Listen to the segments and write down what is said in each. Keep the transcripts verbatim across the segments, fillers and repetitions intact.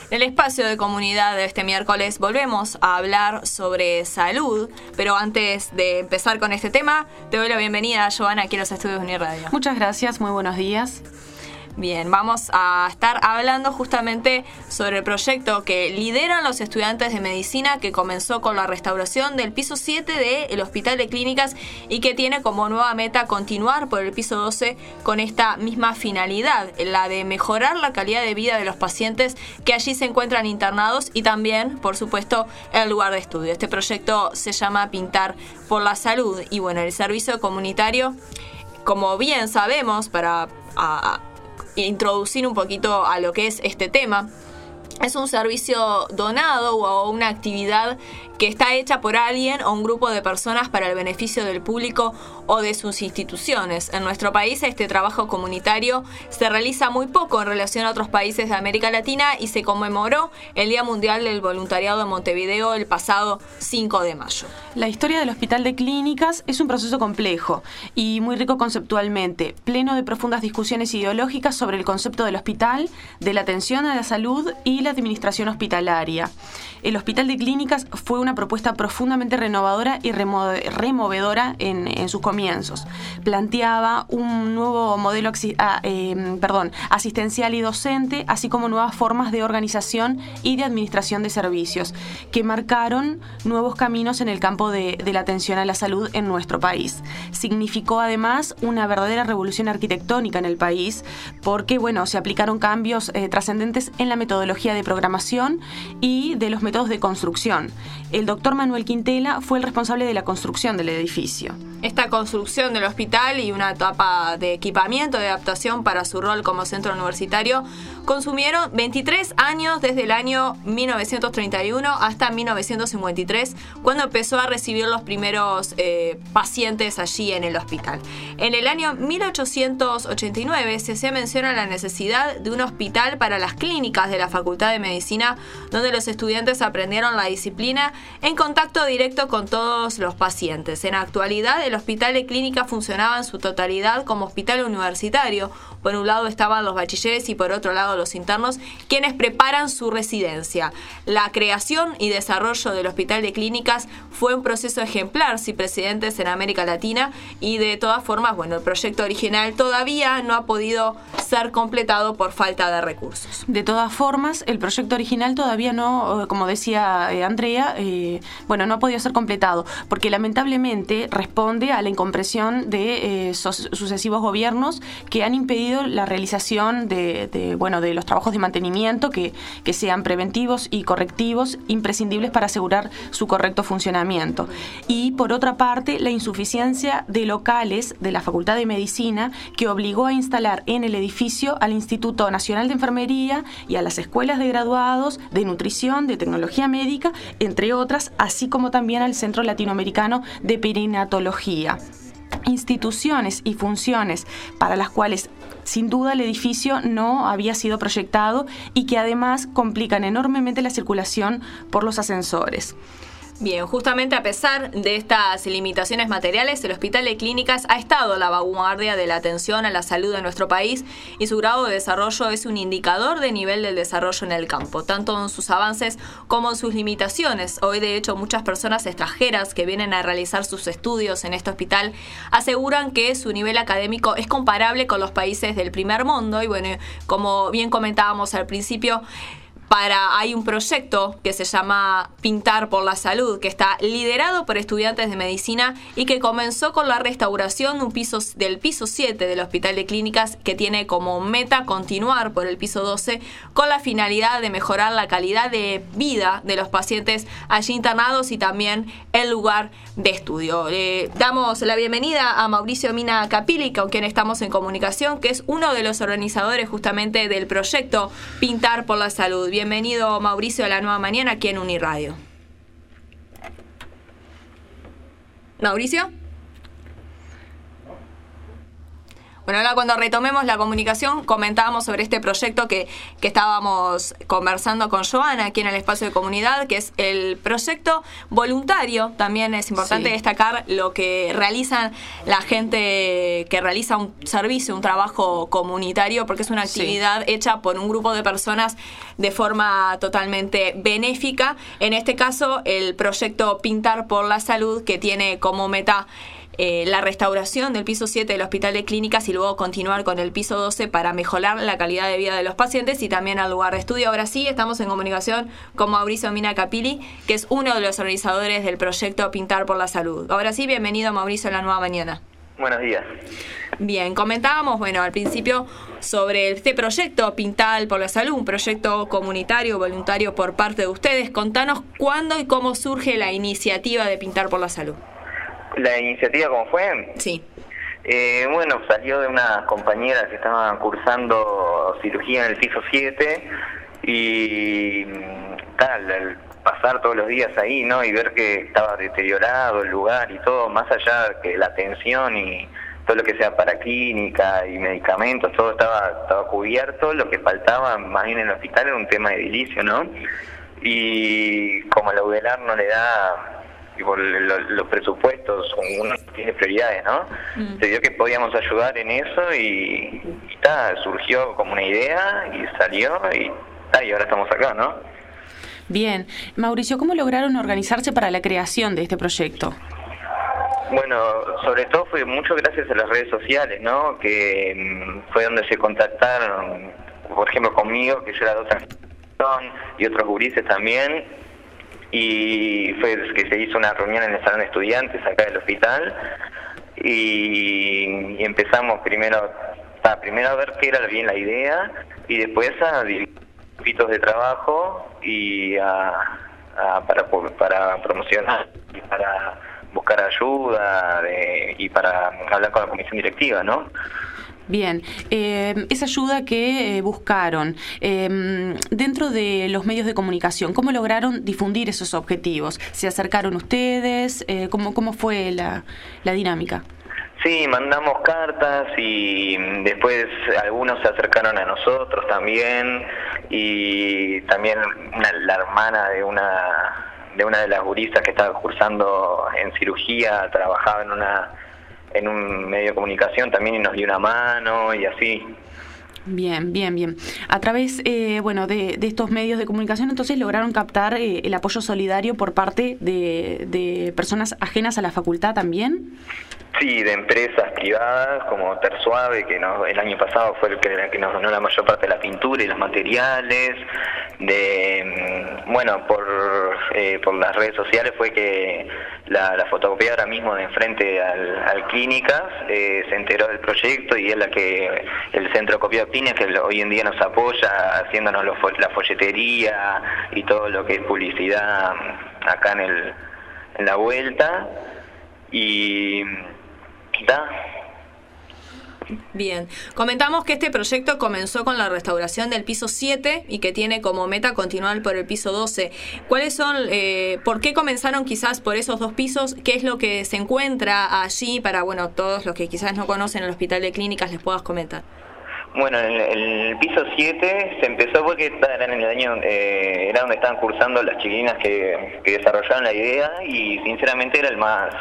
En el espacio de comunidad de este miércoles volvemos a hablar sobre salud, pero antes de empezar con este tema, te doy la bienvenida, Joana, aquí en los estudios de Uniradio. Muchas gracias, muy buenos días. Bien, vamos a estar hablando justamente sobre el proyecto que lideran los estudiantes de medicina, que comenzó con la restauración del piso siete del Hospital de Clínicas y que tiene como nueva meta continuar por el piso doce con esta misma finalidad, la de mejorar la calidad de vida de los pacientes que allí se encuentran internados y también, por supuesto, el lugar de estudio. Este proyecto se llama Pintar por la Salud y bueno, el servicio comunitario, como bien sabemos, para a, introducir un poquito a lo que es este tema, es un servicio donado o una actividad que está hecha por alguien o un grupo de personas para el beneficio del público o de sus instituciones. En nuestro país este trabajo comunitario se realiza muy poco en relación a otros países de América Latina y se conmemoró el Día Mundial del Voluntariado en Montevideo el pasado cinco de mayo. La historia del Hospital de Clínicas es un proceso complejo y muy rico conceptualmente, pleno de profundas discusiones ideológicas sobre el concepto del hospital, de la atención a la salud y la administración hospitalaria. El Hospital de Clínicas fue una propuesta profundamente renovadora y remo- removedora en, en sus comienzos. Planteaba un nuevo modelo ah, eh, perdón, asistencial y docente, así como nuevas formas de organización y de administración de servicios, que marcaron nuevos caminos en el campo de, de la atención a la salud en nuestro país. Significó además una verdadera revolución arquitectónica en el país, porque bueno, se aplicaron cambios eh, trascendentes en la metodología de programación y de los métodos de construcción. El doctor Manuel Quintela fue el responsable de la construcción del edificio. Esta construcción del hospital y una etapa de equipamiento, de adaptación para su rol como centro universitario, consumieron veintitrés años desde el año mil novecientos treinta y uno hasta mil novecientos cincuenta y tres, cuando empezó a recibir los primeros eh, pacientes allí en el hospital. En el año mil ochocientos ochenta y nueve se, se menciona la necesidad de un hospital para las clínicas de la Facultad de Medicina, donde los estudiantes aprendieron la disciplina en contacto directo con todos los pacientes. En la actualidad, el Hospital de Clínicas funcionaba en su totalidad como hospital universitario. Por un lado estaban los bachilleres y por otro lado los internos, quienes preparan su residencia. La creación y desarrollo del Hospital de Clínicas fue un proceso ejemplar, sin precedentes en América Latina, y de todas formas, bueno, el proyecto original todavía no ha podido ser completado por falta de recursos. De todas formas, el proyecto original todavía no, como decía eh, Andrea, eh, bueno, no ha podido ser completado, porque lamentablemente responde a la incomprensión de eh, sus, sucesivos gobiernos que han impedido la realización de, de, bueno, de los trabajos de mantenimiento que, que sean preventivos y correctivos, imprescindibles para asegurar su correcto funcionamiento. Y por otra parte, la insuficiencia de locales de la Facultad de Medicina, que obligó a instalar en el edificio al Instituto Nacional de Enfermería y a las escuelas de graduados de nutrición, de tecnología médica, entre otras, así como también al Centro Latinoamericano de Perinatología. Instituciones y funciones para las cuales sin duda el edificio no había sido proyectado y que además complican enormemente la circulación por los ascensores. Bien, justamente a pesar de estas limitaciones materiales, el Hospital de Clínicas ha estado a la vanguardia de la atención a la salud de nuestro país y su grado de desarrollo es un indicador de nivel del desarrollo en el campo, tanto en sus avances como en sus limitaciones. Hoy, de hecho, muchas personas extranjeras que vienen a realizar sus estudios en este hospital aseguran que su nivel académico es comparable con los países del primer mundo y, bueno, como bien comentábamos al principio, Para, hay un proyecto que se llama Pintar por la Salud, que está liderado por estudiantes de medicina y que comenzó con la restauración de un piso, del piso siete del Hospital de Clínicas, que tiene como meta continuar por el piso doce con la finalidad de mejorar la calidad de vida de los pacientes allí internados y también el lugar de estudio. Eh, damos la bienvenida a Mauricio Mina Capili, con quien estamos en comunicación, que es uno de los organizadores justamente del proyecto Pintar por la Salud. Bienvenido, Mauricio, a La Nueva Mañana aquí en Uniradio. ¿Mauricio? Bueno, ahora cuando retomemos la comunicación comentábamos sobre este proyecto que, que estábamos conversando con Joana aquí en el espacio de comunidad, que es el proyecto voluntario. También es importante sí. destacar lo que realizan la gente que realiza un servicio, un trabajo comunitario, porque es una actividad sí. hecha por un grupo de personas de forma totalmente benéfica. En este caso, el proyecto Pintar por la Salud, que tiene como meta Eh, la restauración del piso siete del Hospital de Clínicas y luego continuar con el piso doce para mejorar la calidad de vida de los pacientes y también al lugar de estudio. Ahora sí, estamos en comunicación con Mauricio Mina Capili, que es uno de los organizadores del proyecto Pintar por la Salud. Ahora sí, bienvenido Mauricio a La Nueva Mañana. Buenos días. Bien, comentábamos, bueno, al principio sobre este proyecto Pintar por la Salud, un proyecto comunitario, voluntario por parte de ustedes. Contanos cuándo y cómo surge la iniciativa de Pintar por la Salud. ¿La iniciativa cómo fue? Sí. Eh, bueno, salió de unas compañeras que estaban cursando cirugía en el piso siete y tal, al pasar todos los días ahí, ¿no? Y ver que estaba deteriorado el lugar y todo, más allá que la atención y todo lo que sea para clínica y medicamentos, todo estaba, estaba cubierto. Lo que faltaba más bien en el hospital era un tema de edilicio, ¿no? Y como la U D E L A R no le da... y por lo, los presupuestos, uno tiene prioridades, ¿no? Mm. Se vio que podíamos ayudar en eso y, y ta, surgió como una idea y salió y, ta, y ahora estamos acá, ¿no? Bien. Mauricio, ¿cómo lograron organizarse para la creación de este proyecto? Bueno, sobre todo fue mucho gracias a las redes sociales, ¿no? Que mmm, fue donde se contactaron, por ejemplo, conmigo, que yo era de otra gestión, y otros gurises también. Y fue que se hizo una reunión en el salón de estudiantes acá del hospital y, y empezamos primero a, primero a ver qué era bien la idea y después a dividir grupitos de trabajo y a, a, para, para promocionar y para buscar ayuda de, y para hablar con la comisión directiva, ¿no? Bien, eh, esa ayuda que eh, buscaron eh, dentro de los medios de comunicación, ¿cómo lograron difundir esos objetivos? ¿Se acercaron ustedes? Eh, ¿cómo, ¿Cómo fue la, la dinámica? Sí, mandamos cartas y después algunos se acercaron a nosotros también y también una, la hermana de una de una de las gurisas que estaba cursando en cirugía trabajaba en una en un medio de comunicación también y nos dio una mano y así. Bien, bien, bien. A través, eh, bueno, de, de estos medios de comunicación, entonces lograron captar eh, el apoyo solidario por parte de, de personas ajenas a la facultad también. Sí, de empresas privadas como Tersuave, que nos, el año pasado fue el que, que nos donó la mayor parte de la pintura y los materiales. De bueno, por eh, por las redes sociales fue que la, la fotocopiadora mismo de enfrente al, al Clínicas eh, se enteró del proyecto y es la que el Centro Copia Pines que hoy en día nos apoya haciéndonos los, la folletería y todo lo que es publicidad acá en el en la vuelta y ¿está? Bien, comentamos que este proyecto comenzó con la restauración del piso siete y que tiene como meta continuar por el piso doce. ¿Cuáles son, eh, por qué comenzaron quizás por esos dos pisos? ¿Qué es lo que se encuentra allí para, bueno, todos los que quizás no conocen el Hospital de Clínicas les puedas comentar? Bueno, en el, el piso siete se empezó porque era en el año, eh, era donde estaban cursando las chiquilinas que, que desarrollaron la idea y sinceramente era el más,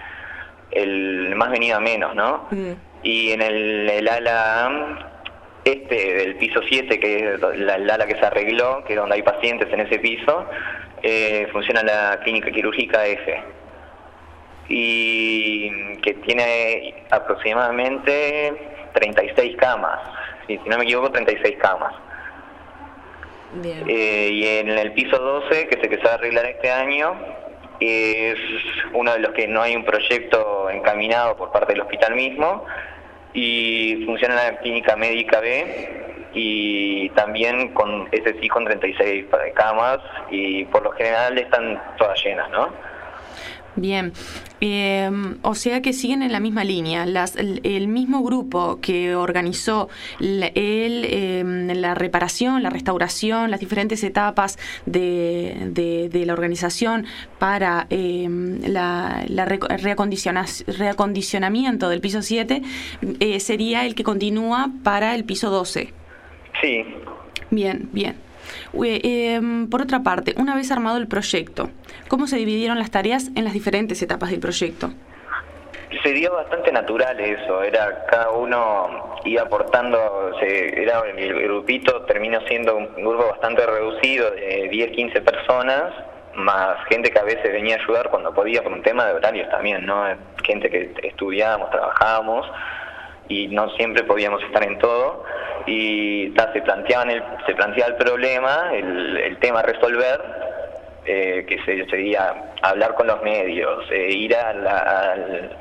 el más venido a menos, ¿no? Mm. Y en el, el ala este del piso siete, que es la, el ala que se arregló, que es donde hay pacientes en ese piso, eh, funciona la clínica quirúrgica F. Y que tiene aproximadamente treinta y seis camas, si, si no me equivoco, treinta y seis camas. Bien. Eh, y en el piso doce, que se que se va a arreglar este año, es uno de los que no hay un proyecto encaminado por parte del hospital mismo y funciona la clínica médica B y también con ese sí con treinta y seis camas y por lo general están todas llenas, ¿no? Bien, eh, o sea que siguen en la misma línea. Las, el, el mismo grupo que organizó la, el, eh, la reparación, la restauración, las diferentes etapas de, de, de la organización para eh, la, la reacondiciona, reacondicionamiento del piso siete, eh, sería el que continúa para el piso doce. Sí. Bien, bien. Eh, eh, por otra parte, una vez armado el proyecto, ¿cómo se dividieron las tareas en las diferentes etapas del proyecto? Se dio bastante natural eso, era cada uno iba aportando, se, era el grupito terminó siendo un grupo bastante reducido de diez, quince personas, más gente que a veces venía a ayudar cuando podía por un tema de horarios también, ¿no? Gente que estudiábamos, trabajábamos y no siempre podíamos estar en todo. Y ta, se planteaban el, se planteaba el problema, el, el tema a resolver, eh, que se, sería hablar con los medios, eh, ir a, la, a,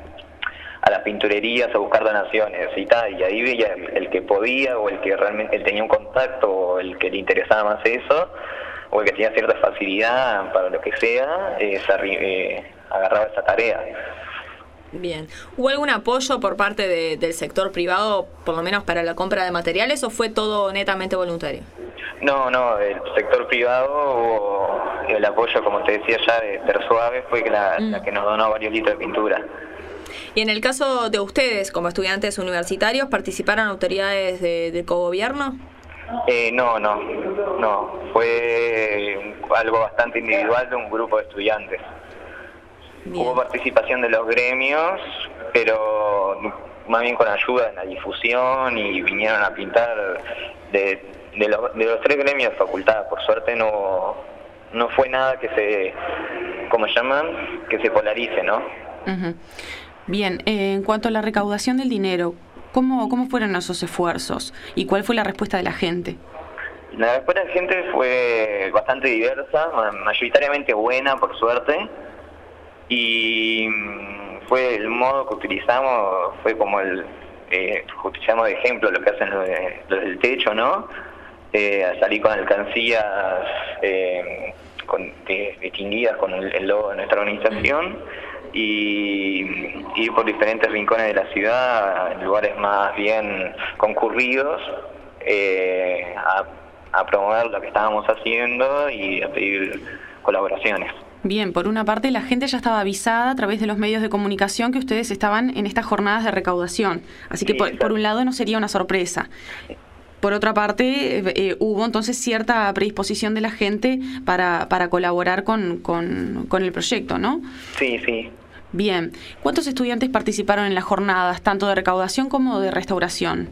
a las pinturerías a buscar donaciones y tal, y ahí veía el, el que podía o el que realmente él tenía un contacto o el que le interesaba más eso o el que tenía cierta facilidad para lo que sea, eh, se, eh, agarraba esa tarea. Bien. ¿Hubo algún apoyo por parte de, del sector privado, por lo menos para la compra de materiales, o fue todo netamente voluntario? No, no, el sector privado hubo el apoyo, como te decía ya, de Persuave, fue la, mm. la que nos donó varios litros de pintura. Y en el caso de ustedes, como estudiantes universitarios, ¿participaron autoridades de, del cogobierno? Eh, no, no, no, fue algo bastante individual de un grupo de estudiantes. Bien. Hubo participación de los gremios, pero más bien con ayuda en la difusión y vinieron a pintar de, de, los, de los tres gremios de facultad. Por suerte no no fue nada que se, ¿cómo llaman? Que se polarice, ¿no? Uh-huh. Bien, eh, en cuanto a la recaudación del dinero, ¿cómo, cómo fueron esos esfuerzos y cuál fue la respuesta de la gente? La respuesta de la gente fue bastante diversa, mayoritariamente buena, por suerte. Y fue el modo que utilizamos, fue como el, eh, utilizamos de ejemplo lo que hacen los, de, los del techo, ¿no? Eh, salir con alcancías eh, con, eh, distinguidas con el, el logo de nuestra organización y ir por diferentes rincones de la ciudad, en lugares más bien concurridos, eh, a, a promover lo que estábamos haciendo y a pedir colaboraciones. Bien, por una parte la gente ya estaba avisada a través de los medios de comunicación que ustedes estaban en estas jornadas de recaudación, así que sí, por, por un lado no sería una sorpresa. Por otra parte, eh, hubo entonces cierta predisposición de la gente para, para colaborar con, con, con el proyecto, ¿no? Sí, sí. Bien, ¿cuántos estudiantes participaron en las jornadas, tanto de recaudación como de restauración?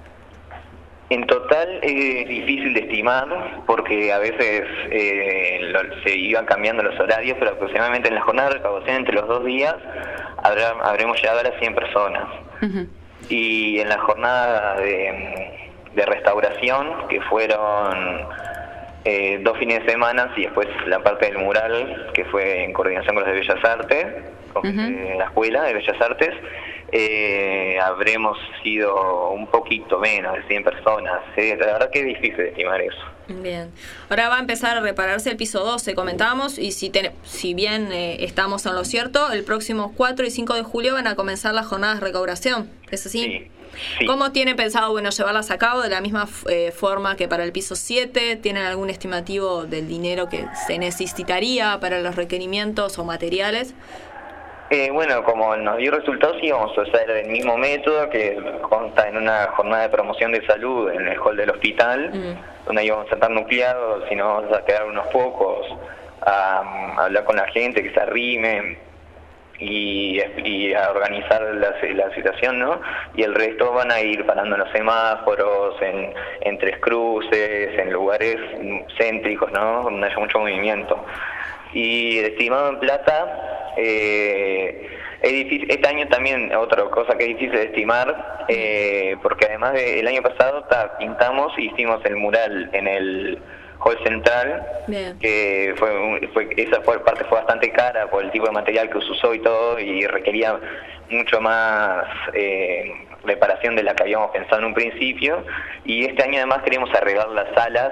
En total es difícil de estimar porque a veces eh, lo, se iban cambiando los horarios, pero aproximadamente en la jornada de recaudación entre los dos días habrá, habremos llegado a las cien personas. Uh-huh. Y en la jornada de, de restauración, que fueron eh, dos fines de semana y después la parte del mural, que fue en coordinación con los de Bellas Artes, con uh-huh. eh, la escuela de Bellas Artes, Eh, habremos sido un poquito menos de cien personas. ¿eh? La verdad que es difícil de estimar eso. Bien. Ahora va a empezar a repararse el piso doce, comentábamos, y si, ten, si bien eh, estamos en lo cierto, el próximo cuatro y cinco de julio van a comenzar las jornadas de recaudación. ¿Es así? Sí. Sí. ¿Cómo tiene pensado bueno llevarlas a cabo? ¿De la misma eh, forma que para el piso siete? ¿Tienen algún estimativo del dinero que se necesitaría para los requerimientos o materiales? Eh, bueno, como nos dio resultados, íbamos a usar el mismo método que consta en una jornada de promoción de salud en el hall del hospital, mm. donde íbamos a estar nucleados y nos vamos a quedar unos pocos a, a hablar con la gente, que se arrime y, y a organizar la, la situación, ¿no? Y el resto van a ir parando en los semáforos, en, en tres cruces, en lugares céntricos, ¿no? Donde haya mucho movimiento. Y el estimado en plata, eh, es difícil, este año también otra cosa que es difícil de estimar, eh, porque además del año pasado ta, pintamos y hicimos el mural en el hall central, Bien. que fue, fue esa fue, parte fue bastante cara por el tipo de material que se usó y todo, y requería mucho más eh, reparación de la que habíamos pensado en un principio, y este año además queremos arreglar las salas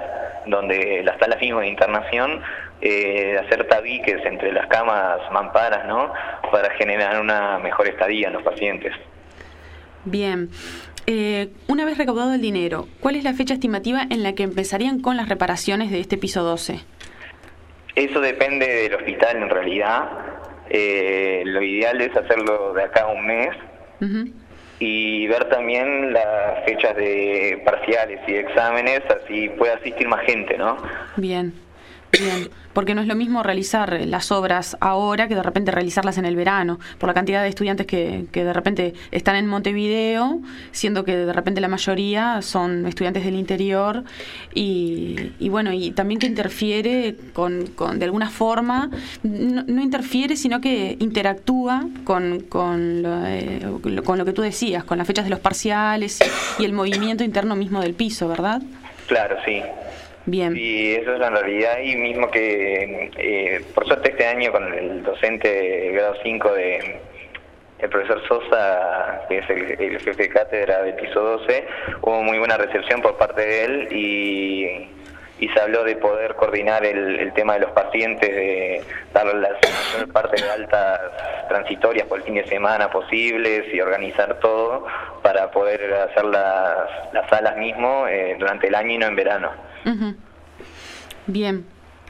donde las salas mismas de internación, eh, hacer tabiques entre las camas mamparas, ¿no? Para generar una mejor estadía en los pacientes. Bien. Eh, una vez recaudado el dinero, ¿cuál es la fecha estimativa en la que empezarían con las reparaciones de este piso doce? Eso depende del hospital en realidad. Eh, lo ideal es hacerlo de acá a un mes. Uh-huh. Y ver también las fechas de parciales y exámenes, así puede asistir más gente, ¿no? Bien. Bien, porque no es lo mismo realizar las obras ahora que de repente realizarlas en el verano, por la cantidad de estudiantes que, que de repente están en Montevideo, siendo que de repente la mayoría son estudiantes del interior, y, y bueno, y también que interfiere con, con de alguna forma, no, no interfiere, sino que interactúa con, con, lo, eh, con lo que tú decías, con las fechas de los parciales y el movimiento interno mismo del piso, ¿verdad? Claro, sí. Bien. Sí, eso es la realidad, y mismo que, eh, por suerte este año con el docente de grado cinco de el profesor Sosa, que es el, el jefe de cátedra del piso doce, hubo muy buena recepción por parte de él, y, y se habló de poder coordinar el, el tema de los pacientes, de darle la mayor parte de altas transitorias por el fin de semana posibles y organizar todo para poder hacer las, las salas mismo eh, durante el año y no en verano. Uh-huh. Bien.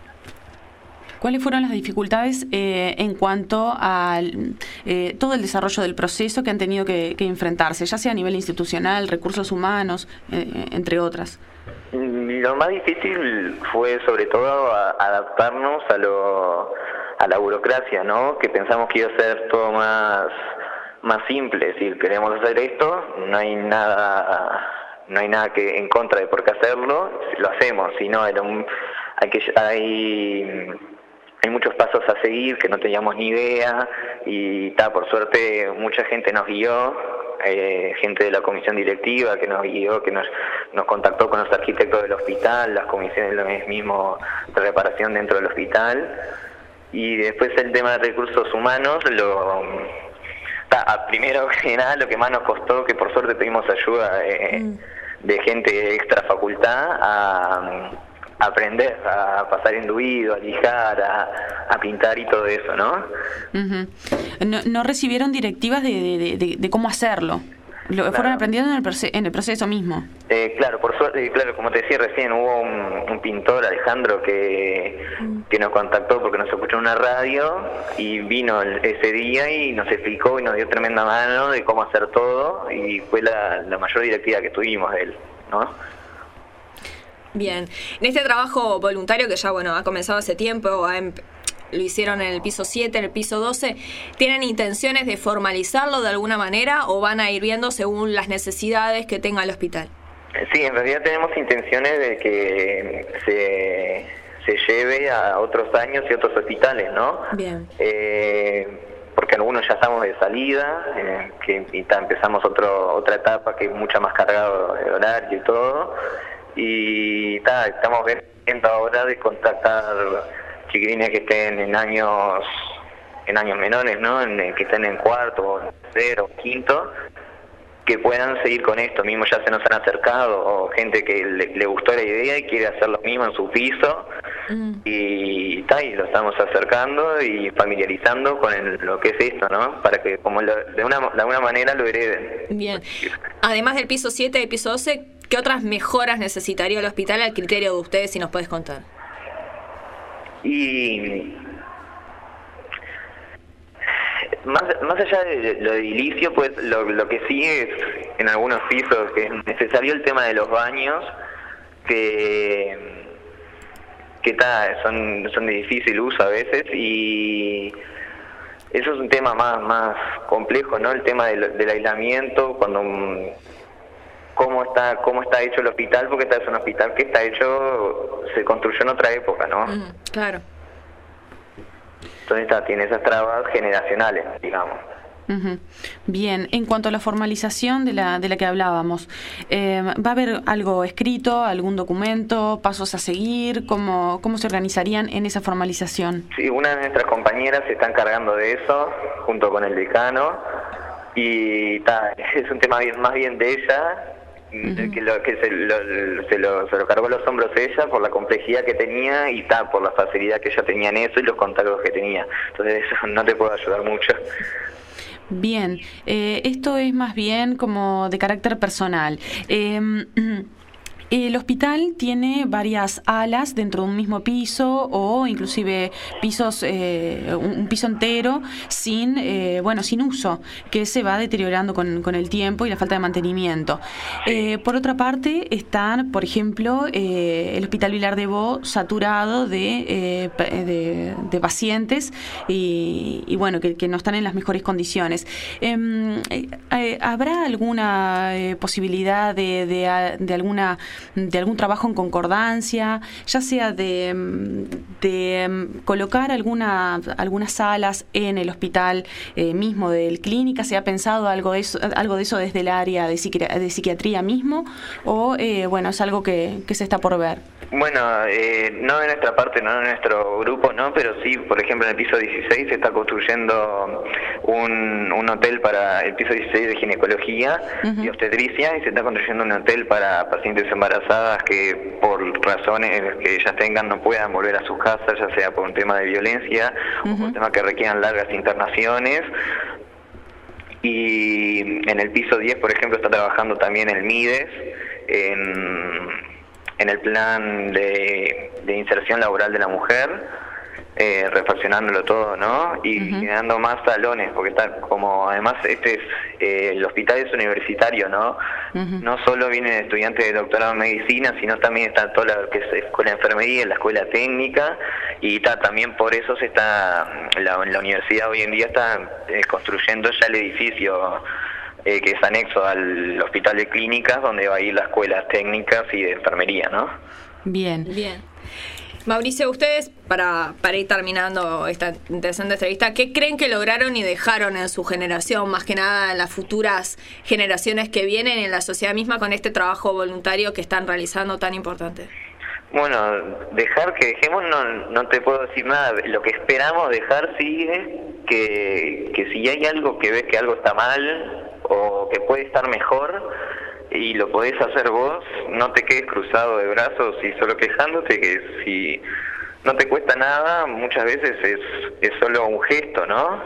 ¿Cuáles fueron las dificultades eh, en cuanto a eh, todo el desarrollo del proceso que han tenido que, que enfrentarse, ya sea a nivel institucional, recursos humanos, eh, entre otras? Lo más difícil fue sobre todo a, adaptarnos a lo a la burocracia, ¿no? Que pensamos que iba a ser todo más más simple. Si queremos hacer esto, no hay nada no hay nada que en contra de por qué hacerlo, lo hacemos. Si no, era un, hay que hay hay muchos pasos a seguir que no teníamos ni idea, y ta, por suerte mucha gente nos guió, eh, gente de la comisión directiva que nos guió, que nos nos contactó con los arquitectos del hospital, las comisiones mismo de reparación dentro del hospital, y después el tema de recursos humanos, lo ta, primero que nada lo que más nos costó, que por suerte tuvimos ayuda eh, mm. de gente extra facultad a aprender a pasar enduido, a lijar, a, a pintar y todo eso, ¿no? Uh-huh. No, no recibieron directivas de, de, de, de cómo hacerlo. Lo claro. Fueron aprendiendo en el, proce- en el proceso mismo. Eh, claro, por suerte, claro, como te decía recién, hubo un, un pintor, Alejandro, que, mm. que nos contactó porque nos escuchó en una radio y vino el, ese día y nos explicó y nos dio tremenda mano de cómo hacer todo, y fue la, la mayor directiva que tuvimos de él, ¿no? Bien, en este trabajo voluntario que ya bueno ha comenzado hace tiempo, ha em- lo hicieron en el piso siete, en el piso doce, ¿tienen intenciones de formalizarlo de alguna manera o van a ir viendo según las necesidades que tenga el hospital? Sí, en realidad tenemos intenciones de que se, se lleve a otros años y otros hospitales, ¿no? Bien. Eh, porque algunos ya estamos de salida, eh, que y ta, empezamos otro, otra etapa que es mucho más cargado de horario y todo. Y ta, estamos viendo ahora de contactar chiquilines que estén en años en años menores, ¿no? En, que estén en cuarto, en tercero, quinto, que puedan seguir con esto. Mismo ya se nos han acercado, o gente que le, le gustó la idea y quiere hacer lo mismo en su piso, mm. y, ta, y lo estamos acercando y familiarizando con el, lo que es esto, ¿no? Para que como lo, de una de alguna manera lo hereden. Bien. Además del piso siete y piso doce, ¿qué otras mejoras necesitaría el hospital al criterio de ustedes, si nos puedes contar? Y más, más allá de lo edilicio, pues lo, lo que sí es en algunos pisos que es necesario el tema de los baños, que que ta, son, son de difícil uso a veces, y eso es un tema más, más complejo, ¿no? El tema del, del aislamiento, cuando cómo está cómo está hecho el hospital, porque este es un hospital que está hecho, se construyó en otra época, ¿no? Mm, claro. Entonces está, tiene esas trabas generacionales, digamos. Uh-huh. Bien, en cuanto a la formalización de la de la que hablábamos, eh, ¿va a haber algo escrito, algún documento, pasos a seguir? ¿Cómo, cómo se organizarían en esa formalización? Sí, una de nuestras compañeras se está encargando de eso, junto con el decano, y ta, es un tema bien, más bien de ella, Uh-huh. que, lo, que se, lo, se, lo, se lo cargó a los hombros ella por la complejidad que tenía y ta, por la facilidad que ella tenía en eso y los contactos que tenía. Entonces eso no te puedo ayudar mucho. Bien, eh, esto es más bien como de carácter personal. Eh, El hospital tiene varias alas dentro de un mismo piso o inclusive pisos, eh, un, un piso entero sin, eh, bueno, sin uso, que se va deteriorando con, con el tiempo y la falta de mantenimiento. Eh, por otra parte, están, por ejemplo, eh, el Hospital Vilar de Bo saturado de, eh, de, de pacientes y, y bueno, que, que no están en las mejores condiciones. Eh, eh, ¿Habrá alguna eh, posibilidad de, de, de alguna de algún trabajo en concordancia, ya sea de, de colocar alguna, algunas salas en el hospital eh, mismo del clínica? ¿Se ha pensado algo de eso, algo de eso desde el área de, psiqui de psiquiatría mismo? ¿O eh, bueno, es algo que, que se está por ver? Bueno, eh, no de nuestra parte, no de nuestro grupo, no, pero sí, por ejemplo, en el piso dieciséis se está construyendo un, un hotel para el piso dieciséis de ginecología uh-huh. y obstetricia, y se está construyendo un hotel para pacientes embarazadas que por razones que ellas tengan no puedan volver a sus casas, ya sea por un tema de violencia uh-huh. o por un tema que requieran largas internaciones. Y en el piso diez, por ejemplo, está trabajando también el MIDES en... en el plan de, de inserción laboral de la mujer, eh, refaccionándolo todo, ¿no? Y uh-huh. generando más salones, porque está como, además este es, eh, el hospital es universitario, ¿no? Uh-huh. No solo vienen estudiantes de doctorado en medicina, sino también está toda la que es escuela de enfermería, la escuela técnica, y está, también por eso se está, la, la universidad hoy en día está eh, construyendo ya el edificio Eh, que es anexo al hospital de clínicas, donde va a ir las escuelas técnicas y de enfermería, ¿no? Bien. Bien. Mauricio, ustedes, para, para ir terminando esta interesante entrevista, ¿qué creen que lograron y dejaron en su generación, más que nada en las futuras generaciones que vienen, en la sociedad misma, con este trabajo voluntario que están realizando tan importante? Bueno, dejar que dejemos, no, no te puedo decir nada. Lo que esperamos dejar sigue, que, que si hay algo que ves que algo está mal o que puede estar mejor y lo podés hacer vos, no te quedes cruzado de brazos y solo quejándote, que si no te cuesta nada, muchas veces es, es solo un gesto, ¿no?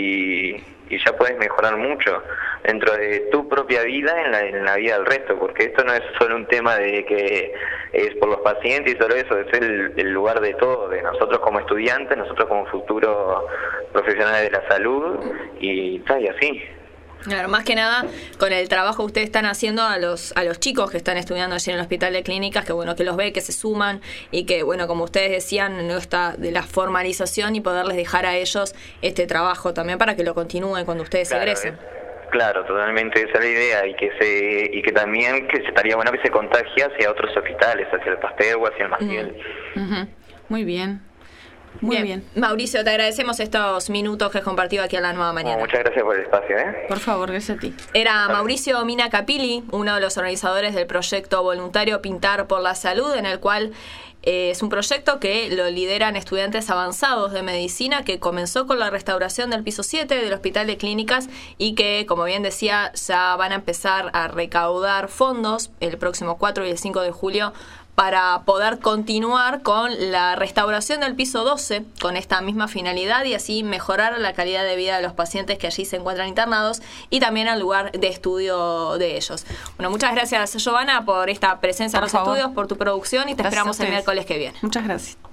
Y, y ya puedes mejorar mucho dentro de tu propia vida, en la, en la vida del resto, porque esto no es solo un tema de que es por los pacientes y solo eso, es el, el lugar de todo, de nosotros como estudiantes, nosotros como futuros profesionales de la salud, y tal, y así. Claro, más que nada con el trabajo que ustedes están haciendo a los a los chicos que están estudiando allí en el Hospital de Clínicas, que bueno, que los ve, que se suman y que bueno, como ustedes decían, no está de la formalización y poderles dejar a ellos este trabajo también para que lo continúen cuando ustedes claro, egresen. Es, claro, totalmente esa es la idea, y que se y que también que estaría bueno que se contagie hacia otros hospitales, hacia el Pasteur o hacia el Maciel. Uh-huh. Uh-huh. Muy bien. Muy bien. bien. Mauricio, te agradecemos estos minutos que has compartido aquí en La Nueva Mañana. Oh, muchas gracias por el espacio, ¿eh? Por favor, gracias a ti. Era Mauricio Mina Capili, uno de los organizadores del proyecto voluntario Pintar por la Salud, en el cual eh, es un proyecto que lo lideran estudiantes avanzados de medicina, que comenzó con la restauración del piso siete del Hospital de Clínicas y que, como bien decía, ya van a empezar a recaudar fondos el próximo cuatro y el cinco de julio para poder continuar con la restauración del piso doce con esta misma finalidad y así mejorar la calidad de vida de los pacientes que allí se encuentran internados y también al lugar de estudio de ellos. Bueno, muchas gracias, Giovanna, por esta presencia en los estudios, por tu producción, y te Gracias esperamos el miércoles que viene. Muchas gracias.